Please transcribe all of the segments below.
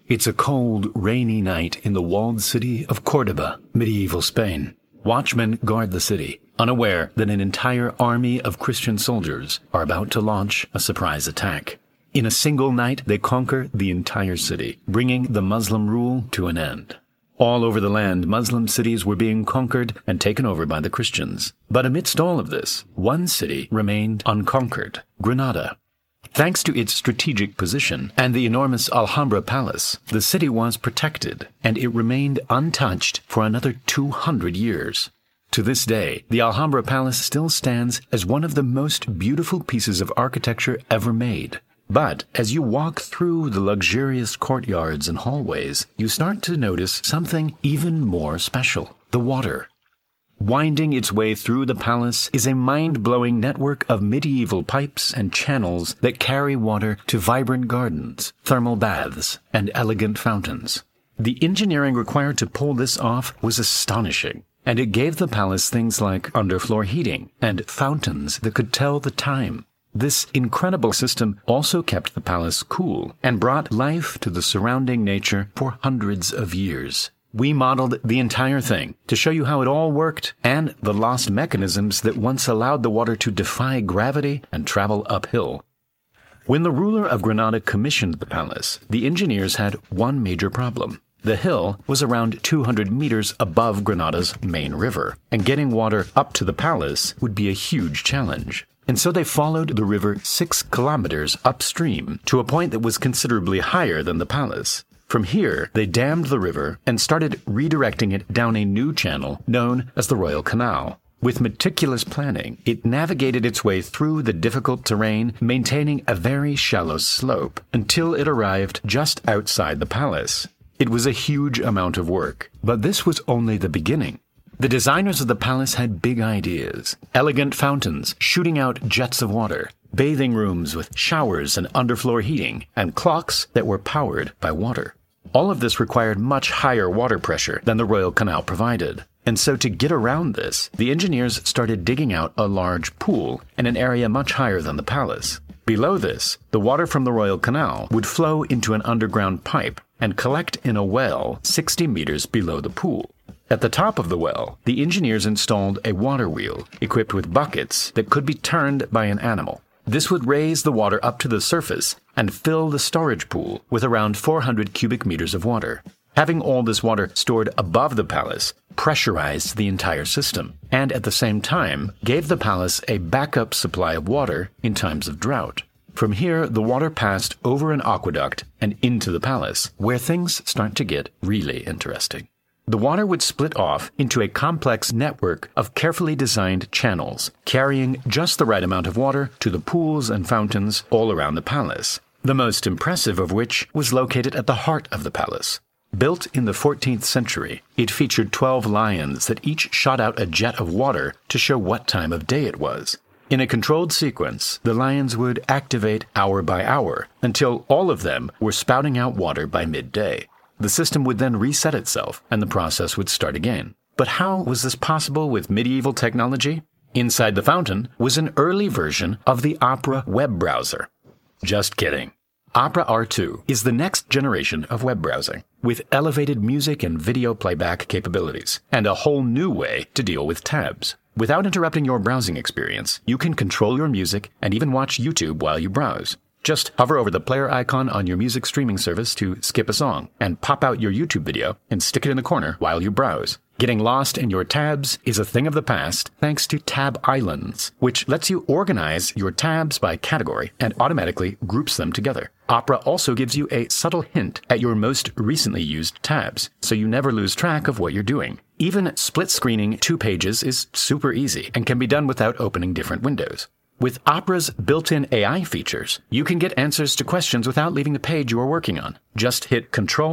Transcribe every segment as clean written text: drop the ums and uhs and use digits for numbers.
It's a cold, rainy night in the walled city of Cordoba, medieval Spain. Watchmen guard the city, unaware that an entire army of Christian soldiers are about to launch a surprise attack. In a single night, they conquer the entire city, bringing the Muslim rule to an end. All over the land, Muslim cities were being conquered and taken over by the Christians. But amidst all of this, one city remained unconquered, Granada. Thanks to its strategic position and the enormous Alhambra Palace, the city was protected, and it remained untouched for another 200 years. To this day, the Alhambra Palace still stands as one of the most beautiful pieces of architecture ever made. But as you walk through the luxurious courtyards and hallways, you start to notice something even more special: the water. Winding its way through the palace is a mind-blowing network of medieval pipes and channels that carry water to vibrant gardens, thermal baths, and elegant fountains. The engineering required to pull this off was astonishing, and it gave the palace things like underfloor heating and fountains that could tell the time. This incredible system also kept the palace cool and brought life to the surrounding nature for hundreds of years. We modeled the entire thing to show you how it all worked and the lost mechanisms that once allowed the water to defy gravity and travel uphill. When the ruler of Granada commissioned the palace, the engineers had one major problem. The hill was around 200 meters above Granada's main river, and getting water up to the palace would be a huge challenge. And so they followed the river 6 kilometers upstream to a point that was considerably higher than the palace. From here, they dammed the river and started redirecting it down a new channel known as the Royal Canal. With meticulous planning, it navigated its way through the difficult terrain, maintaining a very shallow slope until it arrived just outside the palace. It was a huge amount of work, but this was only the beginning. The designers of the palace had big ideas: elegant fountains shooting out jets of water, bathing rooms with showers and underfloor heating, and clocks that were powered by water. All of this required much higher water pressure than the Royal Canal provided. And so to get around this, the engineers started digging out a large pool in an area much higher than the palace. Below this, the water from the Royal Canal would flow into an underground pipe and collect in a well 60 meters below the pool. At the top of the well, the engineers installed a water wheel equipped with buckets that could be turned by an animal. This would raise the water up to the surface and fill the storage pool with around 400 cubic meters of water. Having all this water stored above the palace pressurized the entire system, and at the same time gave the palace a backup supply of water in times of drought. From here, the water passed over an aqueduct and into the palace, where things start to get really interesting. The water would split off into a complex network of carefully designed channels, carrying just the right amount of water to the pools and fountains all around the palace, the most impressive of which was located at the heart of the palace. Built in the 14th century, it featured 12 lions that each shot out a jet of water to show what time of day it was. In a controlled sequence, the lions would activate hour by hour until all of them were spouting out water by midday. The system would then reset itself, and the process would start again. But how was this possible with medieval technology? Inside the fountain was an early version of the Opera web browser. Just kidding. Opera R2 is the next generation of web browsing, with elevated music and video playback capabilities, and a whole new way to deal with tabs. Without interrupting your browsing experience, you can control your music and even watch YouTube while you browse. Just hover over the player icon on your music streaming service to skip a song, and pop out your YouTube video and stick it in the corner while you browse. Getting lost in your tabs is a thing of the past thanks to Tab Islands, which lets you organize your tabs by category and automatically groups them together. Opera also gives you a subtle hint at your most recently used tabs, so you never lose track of what you're doing. Even split-screening 2 pages is super easy and can be done without opening different windows. With Opera's built-in AI features, you can get answers to questions without leaving the page you are working on. Just hit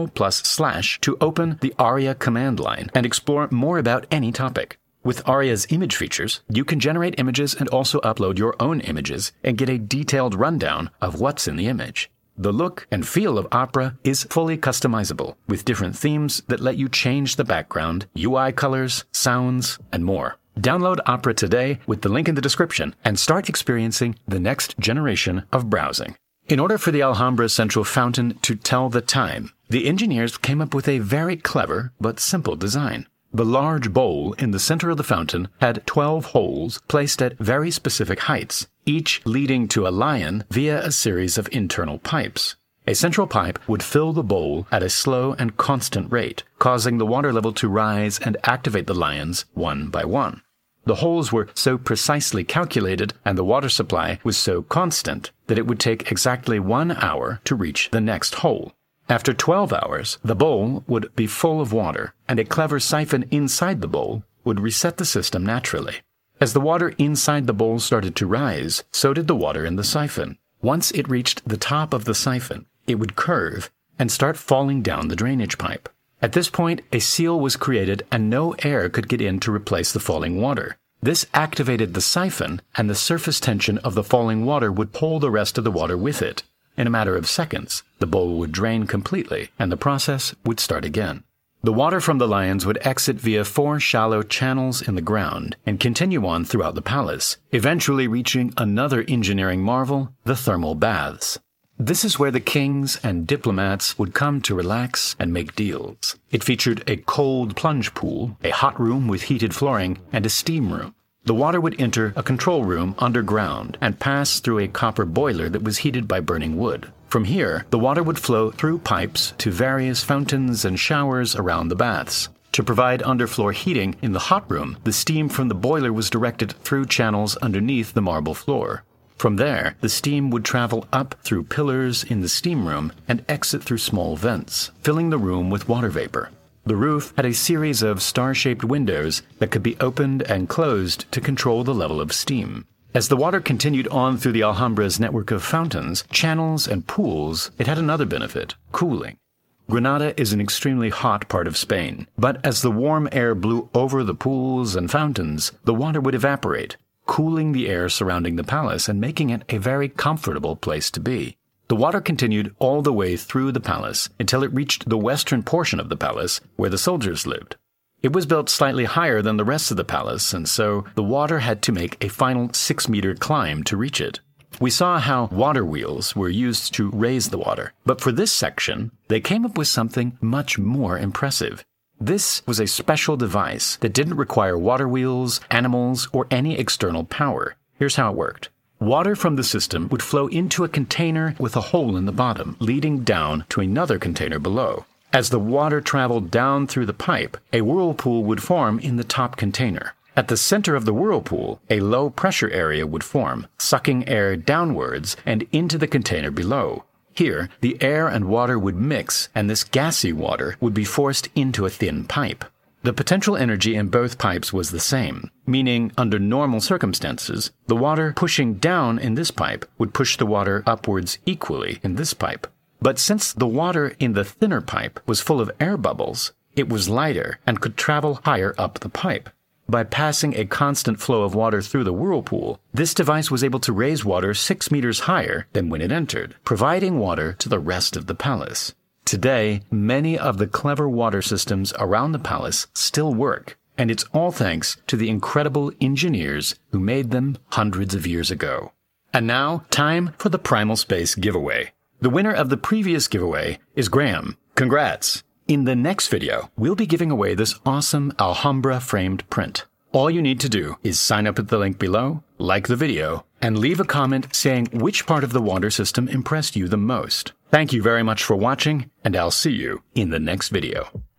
Ctrl+/ to open the Aria command line and explore more about any topic. With Aria's image features, you can generate images and also upload your own images and get a detailed rundown of what's in the image. The look and feel of Opera is fully customizable, with different themes that let you change the background, UI colors, sounds, and more. Download Opera today with the link in the description and start experiencing the next generation of browsing. In order for the Alhambra central fountain to tell the time, The engineers came up with a very clever but simple design. The large bowl in the center of the fountain had 12 holes placed at very specific heights, each leading to a lion via a series of internal pipes. A central pipe would fill the bowl at a slow and constant rate, causing the water level to rise and activate the lions one by one. The holes were so precisely calculated and the water supply was so constant that it would take exactly 1 hour to reach the next hole. After 12 hours, the bowl would be full of water, and a clever siphon inside the bowl would reset the system naturally. As the water inside the bowl started to rise, so did the water in the siphon. Once it reached the top of the siphon, it would curve and start falling down the drainage pipe. At this point, a seal was created and no air could get in to replace the falling water. This activated the siphon, and the surface tension of the falling water would pull the rest of the water with it. In a matter of seconds, the bowl would drain completely, and the process would start again. The water from the lions would exit via 4 shallow channels in the ground and continue on throughout the palace, eventually reaching another engineering marvel, the thermal baths. This is where the kings and diplomats would come to relax and make deals. It featured a cold plunge pool, a hot room with heated flooring, and a steam room. The water would enter a control room underground and pass through a copper boiler that was heated by burning wood. From here, the water would flow through pipes to various fountains and showers around the baths. To provide underfloor heating in the hot room, the steam from the boiler was directed through channels underneath the marble floor. From there, the steam would travel up through pillars in the steam room and exit through small vents, filling the room with water vapor. The roof had a series of star-shaped windows that could be opened and closed to control the level of steam. As the water continued on through the Alhambra's network of fountains, channels, and pools, it had another benefit: cooling. Granada is an extremely hot part of Spain, but as the warm air blew over the pools and fountains, the water would evaporate, cooling the air surrounding the palace and making it a very comfortable place to be. The water continued all the way through the palace until it reached the western portion of the palace where the soldiers lived. It was built slightly higher than the rest of the palace, and so the water had to make a final 6-meter climb to reach it. We saw how water wheels were used to raise the water, but for this section, they came up with something much more impressive. This was a special device that didn't require water wheels, animals, or any external power. Here's how it worked. Water from the system would flow into a container with a hole in the bottom, leading down to another container below. As the water traveled down through the pipe, a whirlpool would form in the top container. At the center of the whirlpool, a low-pressure area would form, sucking air downwards and into the container below. Here, the air and water would mix, and this gassy water would be forced into a thin pipe. The potential energy in both pipes was the same, meaning under normal circumstances, the water pushing down in this pipe would push the water upwards equally in this pipe. But since the water in the thinner pipe was full of air bubbles, it was lighter and could travel higher up the pipe. By passing a constant flow of water through the whirlpool, this device was able to raise water 6 meters higher than when it entered, providing water to the rest of the palace. Today, many of the clever water systems around the palace still work, and it's all thanks to the incredible engineers who made them hundreds of years ago. And now, time for the Primal Space giveaway. The winner of the previous giveaway is Graham. Congrats! In the next video, we'll be giving away this awesome Alhambra framed print. All you need to do is sign up at the link below, like the video, and leave a comment saying which part of the water system impressed you the most. Thank you very much for watching, and I'll see you in the next video.